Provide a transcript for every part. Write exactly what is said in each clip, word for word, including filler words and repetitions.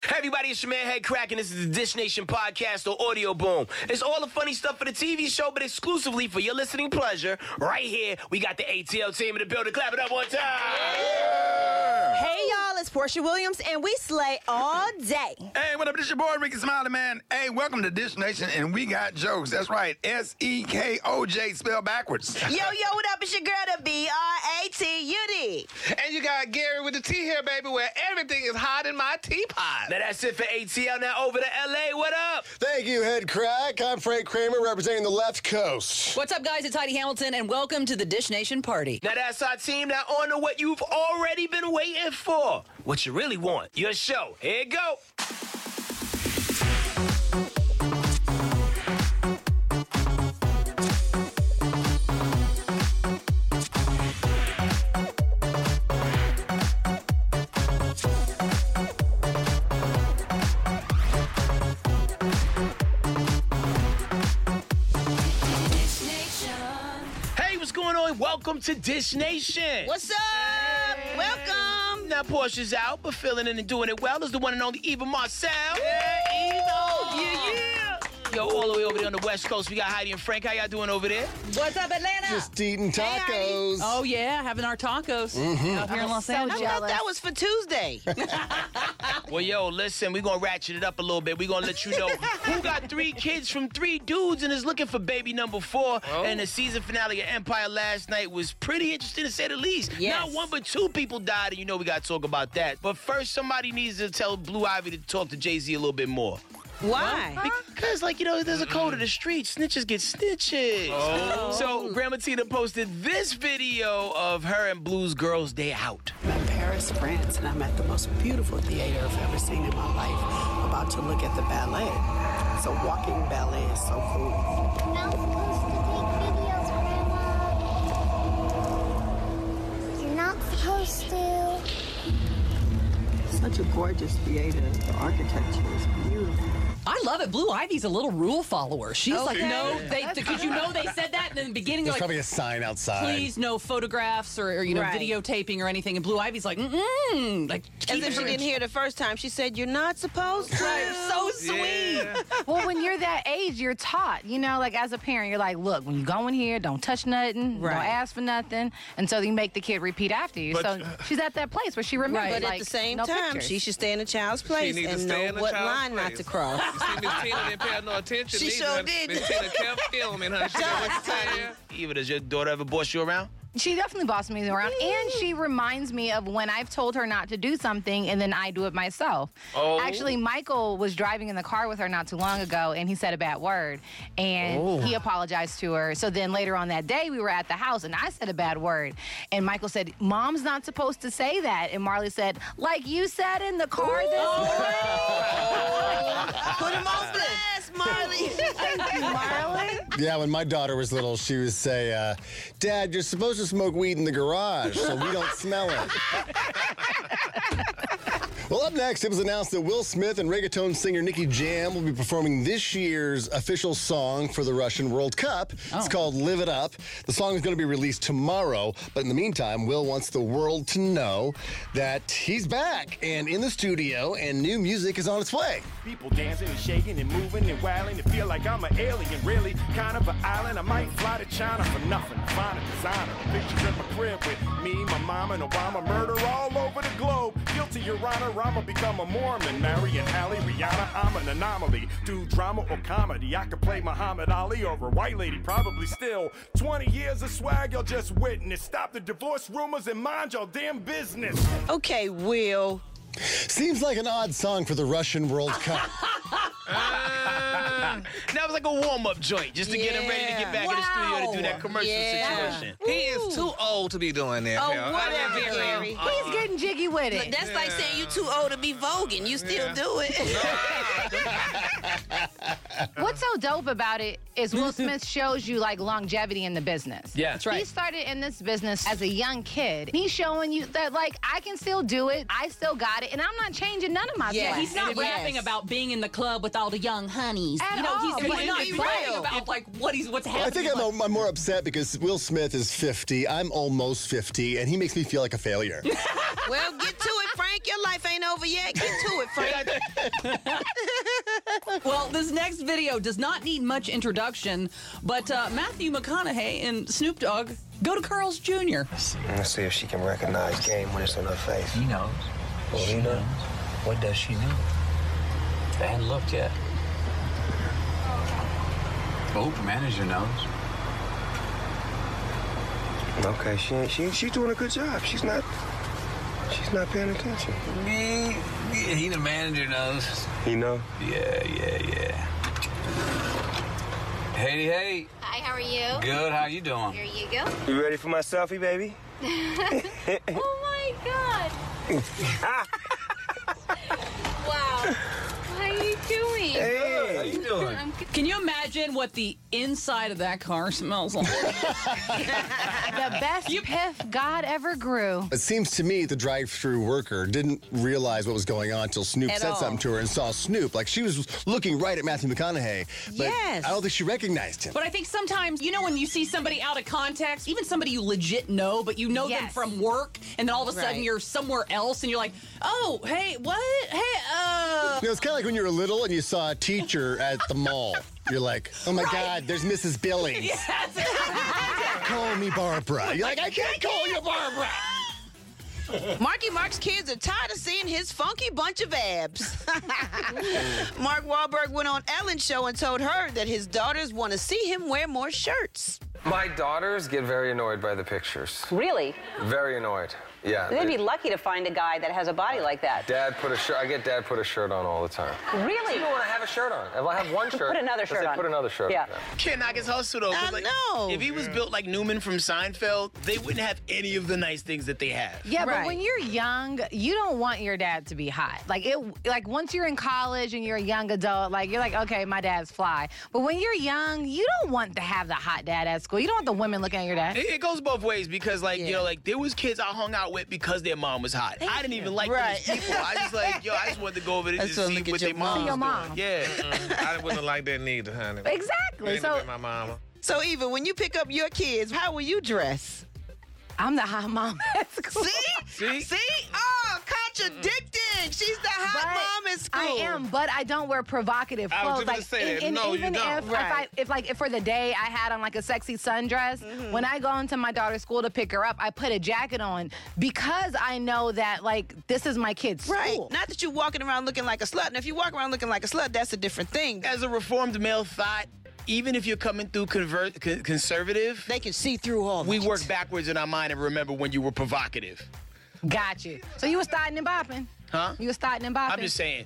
Hey everybody, it's your man Head Crack, and this is the Dish Nation podcast or Audio Boom. It's all the funny stuff for the T V show, but exclusively for your listening pleasure. Right here, we got the A T L team in the building. Clap it up one time. Yeah. Hey y'all, it's Portia Williams, and we slay all day. Hey, what up? This your boy Ricky Smiley, man. Hey, welcome to Dish Nation, and we got jokes. That's right, S E K O J spelled backwards. Yo, yo, what up? It's your girl, the B R A T U D. And you got Gary with the T here, baby, where everything is hot in my teapot. Now that's it for A T L. Now over to L A. What up? Thank you, Head Crack. I'm Frank Kramer, representing the left coast. What's up, guys? It's Heidi Hamilton, and welcome to the Dish Nation party. Now that's our team. Now on to what you've already been waiting for. What you really want. Your show. Here you go. Welcome to Dish Nation. What's up? Hey. Welcome. Now Portia's out, but filling in and doing it well is the one and only Eva Marcel. Yeah, Eva. Yeah, yeah. Yo, all the way over there on the West Coast, we got Heidi and Frank. How y'all doing over there? What's up, Atlanta? Just eating tacos. Hey, oh, yeah, having our tacos mm-hmm. out here in Los so Angeles. I thought that was for Tuesday. Well, yo, listen, we're going to ratchet it up a little bit. We're going to let you know who got three kids from three dudes and is looking for baby number four. Oh. And the season finale of Empire last night was pretty interesting, to say the least. Yes. Not one, but two people died, and you know we got to talk about that. But first, somebody needs to tell Blue Ivy to talk to Jay-Z a little bit more. Why? Well, because, like, you know, there's a code of the street. Snitches get stitches. Oh. So, Grandma Tina posted this video of her and Blue's Girls' Day Out. I'm in Paris, France, and I'm at the most beautiful theater I've ever seen in my life, about to look at the ballet. So walking ballet is so cool. You're not supposed to take videos, Grandma. You're not supposed to. Such a gorgeous theater. The architecture is beautiful. I love it. Blue Ivy's a little rule follower. She's okay. like, no, they because you know they said that in the beginning. There's like, probably a sign outside. Please, no photographs or, or you know, right. videotaping or anything. And Blue Ivy's like, mm-mm. Like, as if she didn't hear the first time. She said, "You're not supposed to." Right. So sweet. Yeah. Well, when you're that age, you're taught. You know, like as a parent, you're like, look, when you go in here, don't touch nothing, right. don't ask for nothing, and so you make the kid repeat after you. But, so uh, she's at that place where she remembers. But like, at the same no time, pictures. she should stay in the child's place and know what line place. Not to cross. You see, Miss Tina didn't pay no attention. She either. sure did. Miss Tina kept filming her. She know what to say. Eva, does your daughter ever boss you around? She definitely bossed me around, and she reminds me of when I've told her not to do something, and then I do it myself. Oh. Actually, Michael was driving in the car with her not too long ago, and he said a bad word, and oh. he apologized to her. So then later on that day, we were at the house, and I said a bad word, and Michael said, "Mom's not supposed to say that," and Marley said, "Like you said in the car this morning." Put him on blast, Marley. Thank you, Marley. Yeah, when my daughter was little, she would say, uh, "Dad, you're supposed to smoke weed in the garage so we don't smell it." Well, up next, it was announced that Will Smith and reggaeton singer Nicky Jam will be performing this year's official song for the Russian World Cup. Oh. It's called Live It Up. The song is going to be released tomorrow, but in the meantime, Will wants the world to know that he's back and in the studio, and new music is on its way. People dancing and shaking and moving and wailing and feel like I'm an alien, really kind of an island. I might fly to China for nothing, find a designer, pictures in my crib with me, my mama, and Obama. Murder all over the globe, guilty, Your Honor. I'ma become a Mormon, marry an Halle, Rihanna. I'm an anomaly. Do drama or comedy. I could play Muhammad Ali or a white lady, probably still. twenty years of swag, y'all just witness. Stop the divorce rumors and mind your damn business. Okay, Will. Seems like an odd song for the Russian World Cup. uh, that was like a warm-up joint, just to yeah. get him ready to get back wow. in the studio to do that commercial yeah. situation. He is too old to be doing that. Oh, hell. whatever, Gary. Uh, He's getting jiggy with it. Look, that's yeah. like saying you too old to be voguing. You still yeah. do it. What's so dope about it is Will Smith shows you like longevity in the business. Yeah, that's right. He started in this business as a young kid. He's showing you that like I can still do it. I still got it, and I'm not changing none of my Yeah, stuff. He's not Yes. rapping about being in the club with all the young honeys. At you know, all. he's, But he's not be bragging real. about like what he's what's happening. I think I'm, like, I'm more upset because Will Smith is fifty. I'm almost fifty, and he makes me feel like a failure. Well, get to it, Frank. Frank, your life ain't over yet. Get to it, Frank. Well, this next video does not need much introduction, but uh, Matthew McConaughey and Snoop Dogg go to Carl's Junior Let's see if she can recognize game when it's on her face. He knows. Well, he knows. What does she know? They hadn't looked yet. Oh, the manager knows. Okay, she ain't, she she's doing a good job. She's not she's not paying attention. He, he the manager knows. He know? Yeah, yeah, yeah. Hey, hey. Hi, how are you? Good, how you doing? Here you go. You ready for my selfie, baby? Oh my God. Wow. How are you doing? Hey, how you doing? I'm good. Can you imagine what the inside of that car smells like? The best piff God ever grew. It seems to me the drive-through worker didn't realize what was going on until Snoop At said all. something to her and saw Snoop. Like, she was looking right at Matthew McConaughey. But Yes. I don't think she recognized him. But I think sometimes, you know, when you see somebody out of context, even somebody you legit know, but you know them Yes. from work, and then all of a sudden Right. you're somewhere else, and you're like, oh, hey, what? Hey, uh... You know, it's kind of like when you were little and you saw a teacher at the mall. You're like, oh my God, there's Missus Billings. Yes. Call me Barbara. You're like, I can't call you Barbara. Marky Mark's kids are tired of seeing his funky bunch of abs. Mark Wahlberg went on Ellen's show and told her that his daughters want to see him wear more shirts. My daughters get very annoyed by the pictures. Really? Very annoyed. Yeah. They'd they- be lucky to find a guy that has a body like that. Dad put a shirt. I get Dad put a shirt on all the time. Really? You know when I have a shirt on. If I have one shirt, Put another I say, shirt on. Put another shirt Yeah. on. Can't knock his hustle though. 'cause, I like, know. If he was built like Newman from Seinfeld, they wouldn't have any of the nice things that they have. Yeah, Right. but when you're young, you don't want your dad to be hot. Like it, like once you're in college and you're a young adult, like you're like, okay, my dad's fly. But when you're young, you don't want to have the hot dad at school. You don't want the women looking at your dad. It, it goes both ways because, like, you Yeah. know, like there was kids I hung out with because their mom was hot. I didn't even like Right. those people. I just like, yo, I just wanted to go over there I to just wanna see look at what your their mom mom. was Your doing. mom. Yeah. Mm, I wouldn't like that neither, honey. Exactly. Ain't So with my mama. So, Eva, when you pick up your kids, how will you dress? I'm the hot mom at school. See? See? See? Oh, contradicting. She's the hot But mom in school. I am, but I don't wear provocative I was clothes. just gonna Like, say that. and, No, and you even don't. if, if Right. I, if like, if for the day I had on like a sexy sundress, when I go into my daughter's school to pick her up, I put a jacket on because I know that like this is my kid's Right. school. Not that you're walking around looking like a slut. And if you walk around looking like a slut, that's a different thing. As a reformed male thought, even if you're coming through convert, con- conservative, They can see through all we that. work backwards in our mind and remember when you were provocative. Got you. So you was starting and bopping. Huh? You was starting and bopping. I'm just saying.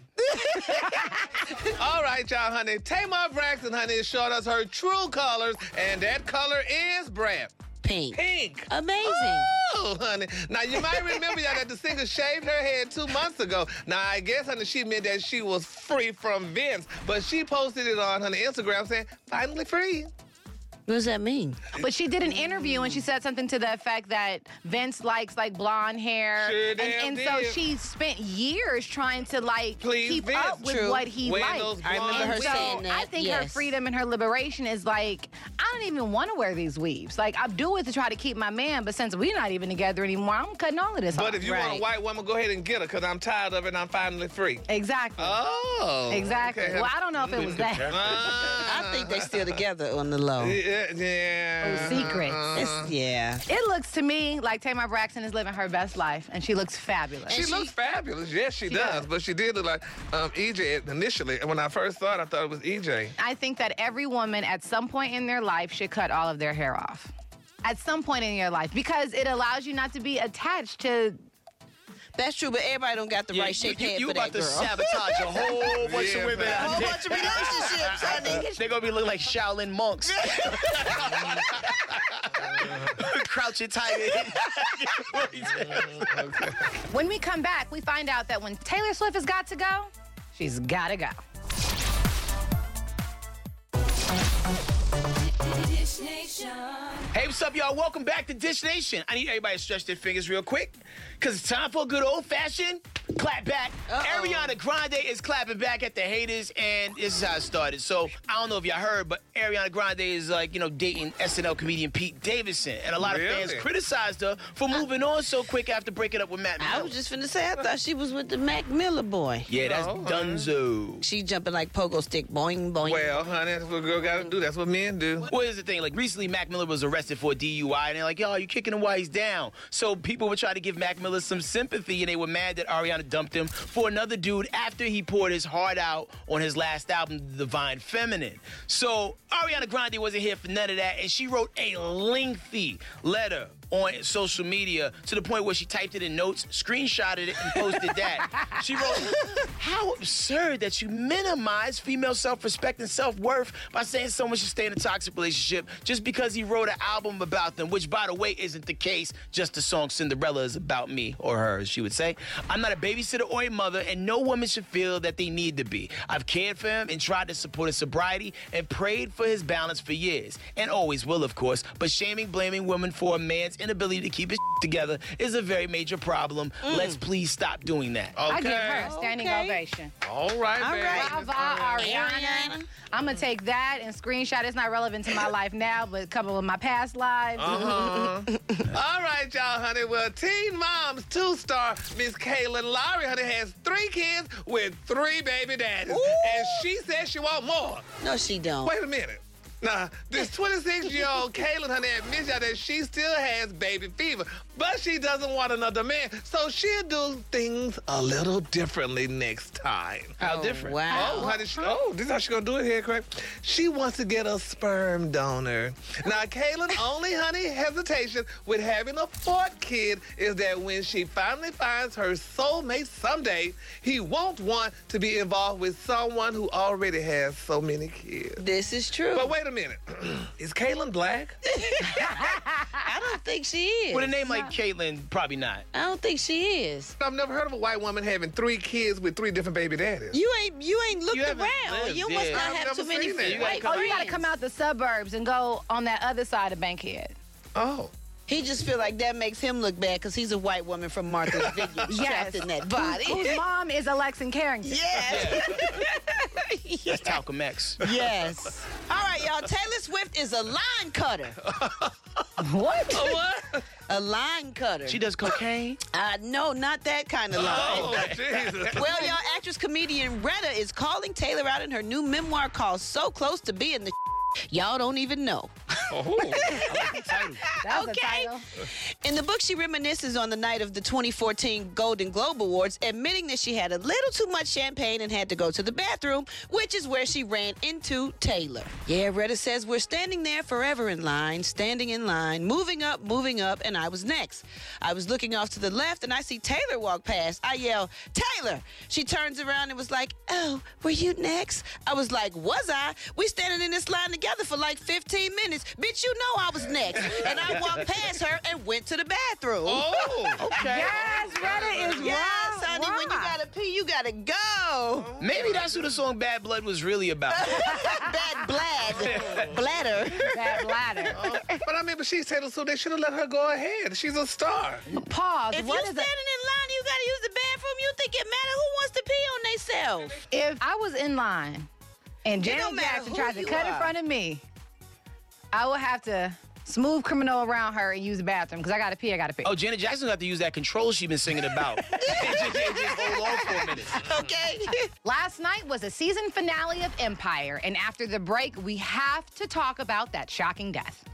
All right, y'all, honey. Tamar Braxton, honey, is showing us her true colors, and that color is Brad. Pink. Pink. Amazing. Oh, honey. Now, you might remember y'all that the singer shaved her head two months ago. Now, I guess, honey, she meant that she was free from Vince, but she posted it on her Instagram saying, finally free. What does that mean? But she did an interview and she said something to the effect that Vince likes like blonde hair. Sure and damn and so did. she spent years trying to like Please, keep Vince. up with True. what he Wearing liked. those I remember blonde her And wigs. so saying that, I think her yes. freedom and her liberation is like, I don't even want to wear these weaves. Like, I do it to try to keep my man, but since we're not even together anymore, I'm cutting all of this off. But if you want a Right. white woman, go ahead and get her, because I'm tired of it and I'm finally free. Exactly. Oh. Exactly. okay. Well, I don't know if it was that. I think they still together on the low. Yeah. yeah. Oh, secrets. It's, yeah. It looks to me like Tamar Braxton is living her best life, and she looks fabulous. She, looks fabulous. Yes, she, She does. does. But she did look like um, E J initially. And when I first saw it, I thought it was E J. I think that every woman at some point in their life should cut all of their hair off. At some point in your life, because it allows you not to be attached to. That's true, but everybody don't got the Yeah, right shape you, head you for about that to girl. sabotage a whole bunch Yeah, of women. man. A out whole there. bunch of relationships, honey. They're gonna be looking like Shaolin monks. Crouching tight. When we come back, we find out that when Taylor Swift has got to go, she's got to go. Hey, what's up, y'all? Welcome back to Dish Nation. I need everybody to stretch their fingers real quick, because it's time for a good old-fashioned Clap back. Ariana Grande is clapping back at the haters, and this is how it started. So, I don't know if y'all heard, but Ariana Grande is, like, you know, dating S N L comedian Pete Davidson. And a lot Really? of fans criticized her for moving on so quick after breaking up with Matt Miller. I was just finna say, I thought she was with the Mac Miller boy. Yeah, that's No, Dunzo. She jumping like pogo stick, boing, boing. Well, honey, that's what a girl got to do. That's what men do. Well, here's the thing. Like, recently, Mac Miller was arrested for a D U I, and they're like, yo, you kicking him while he's down. So people were trying to give Mac Miller some sympathy, and they were mad that Ariana dumped him for another dude after he poured his heart out on his last album, The Divine Feminine. So Ariana Grande wasn't here for none of that, and she wrote a lengthy letter on social media to the point where she typed it in notes, screenshotted it, and posted that. She wrote, how absurd that you minimize female self-respect and self-worth by saying someone should stay in a toxic relationship just because he wrote an album about them, which, by the way, isn't the case. Just the song Cinderella is about me, or her, as she would say. I'm not a babysitter or a mother, and no woman should feel that they need to be. I've cared for him and tried to support his sobriety and prayed for his balance for years, and always will, of course, but shaming, blaming women for a man's inability to keep his together is a very major problem. Mm. Let's please stop doing that. I give her a standing Okay. ovation. All right, All baby. right. Bravo, Ariana. I'm gonna take that and screenshot. It's not relevant to my life now, but a couple of my past lives. Uh-huh. All right, y'all, honey. Well, Teen Mom's two-star Miss Kaylin Lowry, honey, has three kids with three baby daddies. And she says she want more. No, she don't. Wait a minute. Now, this twenty-six-year-old Kaylin, honey, admits y'all that she still has baby fever, but she doesn't want another man, so she'll do things a little differently next time. How different? Wow. Oh, honey, she, oh, this is how she's gonna do it here, Craig. She wants to get a sperm donor. Now, Kaylin, only, honey, hesitation with having a fourth kid is that when she finally finds her soulmate someday, he won't want to be involved with someone who already has so many kids. This is true. But wait a minute. Is Kaylin black? I don't think she is. With a name like Caitlyn, probably not. I don't think she is. I've never heard of a white woman having three kids with three different baby daddies. You ain't you ain't looked You haven't around. lived, you must yeah. not I've have never too many seen that. You white Oh, you gotta friends. come out the suburbs and go on that other side of Bankhead. Oh. He just feel like that makes him look bad because he's a white woman from Martha's Vineyard trapped in that body. Whose, whose mom is Alexa Carrington. Yes. That's Talcum X. Yes. All right, y'all. Taylor Swift is a line cutter. What? A what? A line cutter. She does cocaine? Uh, no, not that kind of line. Oh, Jesus. Well, y'all, actress comedian Retta is calling Taylor out in her new memoir called So Close to Being the Y'all Don't Even Know. Oh. That was a Okay. title. In the book, she reminisces on the night of the twenty fourteen Golden Globe Awards, admitting that she had a little too much champagne and had to go to the bathroom, which is where she ran into Taylor. Yeah, Retta says, we're standing there forever in line, standing in line, moving up, moving up, and I was next. I was looking off to the left, and I see Taylor walk past. I yell, Taylor! She turns around and was like, oh, were you next? I was like, was I? We standing in this line together for like fifteen minutes. Bitch, you know I was next. And I walked past her and went to the bathroom. Oh. Okay. Yes, Retta is Yes, right. honey, when you gotta pee, you gotta go. Maybe that's who the song Bad Blood was really about. Bad blad. Bladder. Bad bladder. Oh, but I mean, but she's Taylor, so they should have let her go ahead. She's a star. Pause. If What you is standing it? in line, you gotta use the bathroom, you think it matter who wants to pee on themselves? If I was in line and It Janet don't matter Jackson who tried to you cut in are. front of me, I would have to smooth criminal around her and use the bathroom because I gotta pee, I gotta pee. Oh, Janet Jackson got to use that control she been singing about. and just, and just hold on for a minute. Okay. Last night was a season finale of Empire, and after the break, we have to talk about that shocking death.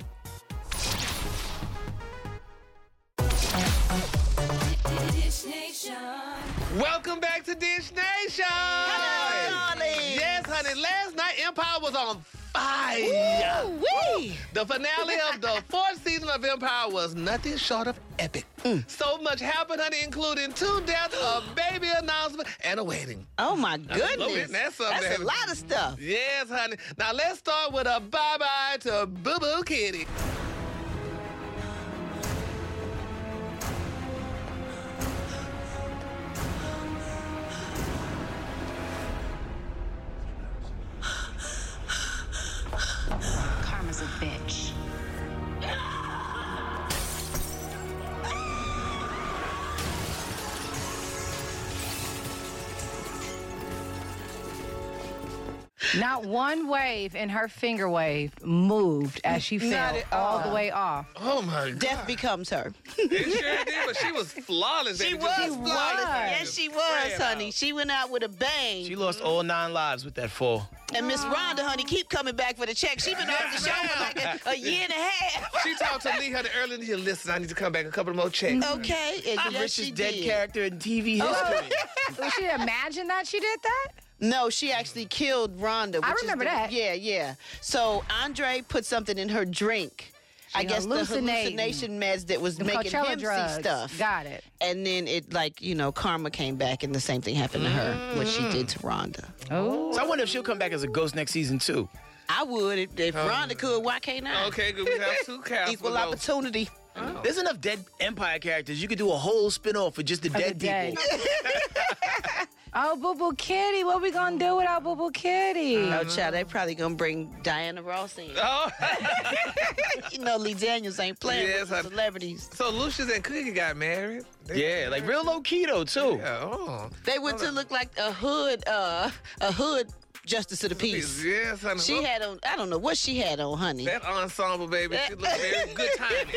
Welcome back to Dish Nation. Hello, darling. Yes, honey. Last night, Empire was on fire. Woo-wee. The finale of the fourth season of Empire was nothing short of epic. So much happened, honey, including two deaths, a baby announcement, and a wedding. Oh my Love goodness. it. That's something That's to a lot of stuff. Yes, honey. Now let's start with a bye-bye to Boo Boo Kitty. Karma's a bitch. Not one wave in her finger wave moved as she Not fell at all all. the way off. Oh my God. Death becomes her. It sure did, but she was flawless. She baby. was Just flawless. Yes, she was, spraying honey. out. She went out with a bang. She lost all nine lives with that fall. And Miss Rhonda, honey, keep coming back for the check. She been off the show for like a, a year and a half. She talked to Lee Hunter earlier in the year. Listen, I need to come back a couple more checks. Okay. And The yes, richest she dead did. character in T V Oh. history. Was she imagine that she did that? No, she actually killed Rhonda. I which is remember the- that. Yeah, yeah. So Andre put something in her drink. I guess the hallucinating. hallucination meds that was Them making Coachella him drugs. see stuff. Got it. And then it, like, you know, karma came back and the same thing happened to her, what she did to Rhonda. Oh. So I wonder if she'll come back as a ghost next season too. I would. If, if Rhonda could, why can't I? Okay, good. We have two cows. Equal opportunity. Oh. There's enough dead Empire characters. You could do a whole spin-off for just the dead dead. people. Oh, Boo Boo Kitty. What we gonna do without Boo Boo Kitty? Oh, child, they probably gonna bring Diana Ross in. Oh. You know, Lee Daniels ain't playing Yes, with I- celebrities. So Lucius and Cookie got married. They- Yeah, like real low keto too. Yeah, oh. They went to look like a hood, uh, a hood justice of the peace. Yes, honey. She Well, had on, I don't know what she had on, honey. that ensemble, baby. She looked very good timing.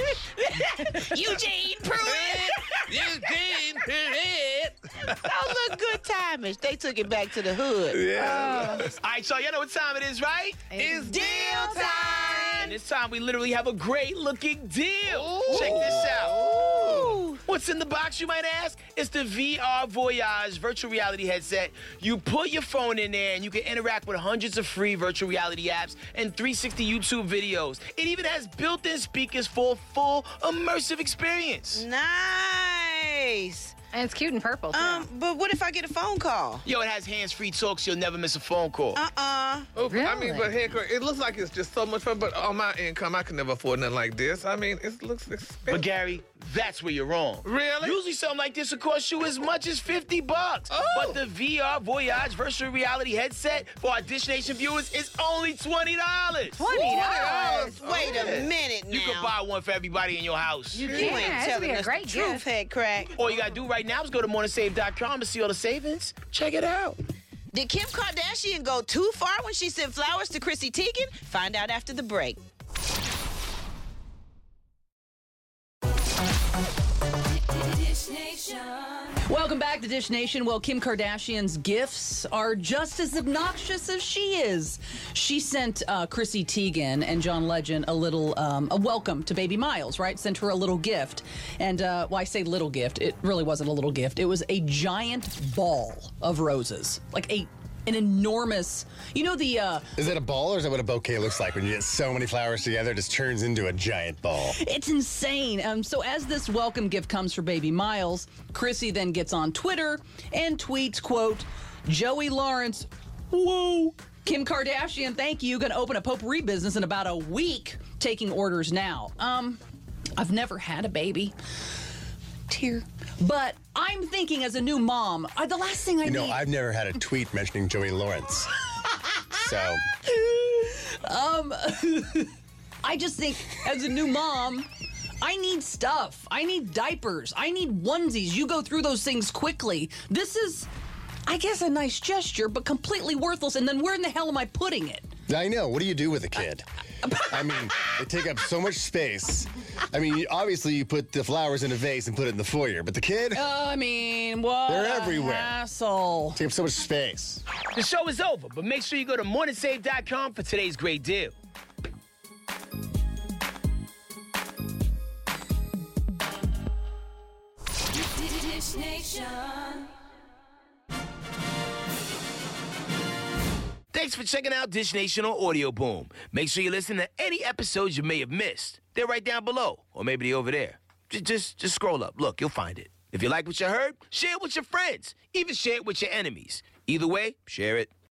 Eugene Pruitt. Eugene Pruitt. Oh, look, good timing. They took it back to the hood. Yeah. All right, so you know what time it is, right? It's deal time. And this time we literally have a great looking deal. Ooh. Check this out. Ooh. What's in the box, you might ask? It's the V R Voyage virtual reality headset. You put your phone in there and you can interact with hundreds of free virtual reality apps and three sixty YouTube videos. It even has built-in speakers for a full immersive experience. Nice. And it's cute and purple, too. Um, but what if I get a phone call? Yo, it has hands-free talk so you'll never miss a phone call. Uh-uh. Oh, I mean, Really? but heck, it looks like it's just so much fun. But on my income, I can never afford nothing like this. I mean, it looks expensive. But Gary, that's where you're wrong. Really? Usually something like this will cost you as much as fifty bucks. Oh. But the V R Voyage virtual reality headset for our Dish Nation viewers is only twenty dollars. twenty dollars. Wait Yeah. a minute now. You can buy one for everybody in your house. You Yeah, ain't that'd telling be a us great the truth, gift. head crack. All you gotta do right now is go to morning save dot com and see all the savings. Check it out. Did Kim Kardashian go too far when she sent flowers to Chrissy Teigen? Find out after the break. Welcome back to Dish Nation. Well, Kim Kardashian's gifts are just as obnoxious as she is. She sent uh, Chrissy Teigen and John Legend a little, um, a welcome to baby Miles, right? Sent her a little gift. And, uh, well, I say little gift. It really wasn't a little gift. It was a giant ball of roses. Like a an enormous, you know the... Uh, Is that a ball or is that what a bouquet looks like when you get so many flowers together? It just turns into a giant ball. It's insane. Um, so as this welcome gift comes for baby Miles, Chrissy then gets on Twitter and tweets, quote, Joey Lawrence, whoa, Kim Kardashian, thank you, gonna open a potpourri business in about a week, taking orders now. Um, I've never had a baby. Tear. But I'm thinking as a new mom, uh, the last thing I You know, need... I've never had a tweet mentioning Joey Lawrence. So, Um, I just think as a new mom, I need stuff. I need diapers. I need onesies. You go through those things quickly. This is, I guess, a nice gesture, but completely worthless. And then where in the hell am I putting it? I know. What do you do with a kid? I mean, they take up so much space. I mean, obviously you put the flowers in a vase and put it in the foyer, but the kid, Uh, I mean, what They're a everywhere. hassle. take up so much space. The show is over, but make sure you go to morning save dot com for today's great deal. Dish Nation. Thanks for checking out Dish Nation on Audio Boom. Make sure you listen to any episodes you may have missed. They're right down below, or maybe they're over there. Just, just, just scroll up. Look, you'll find it. If you like what you heard, share it with your friends. Even share it with your enemies. Either way, share it.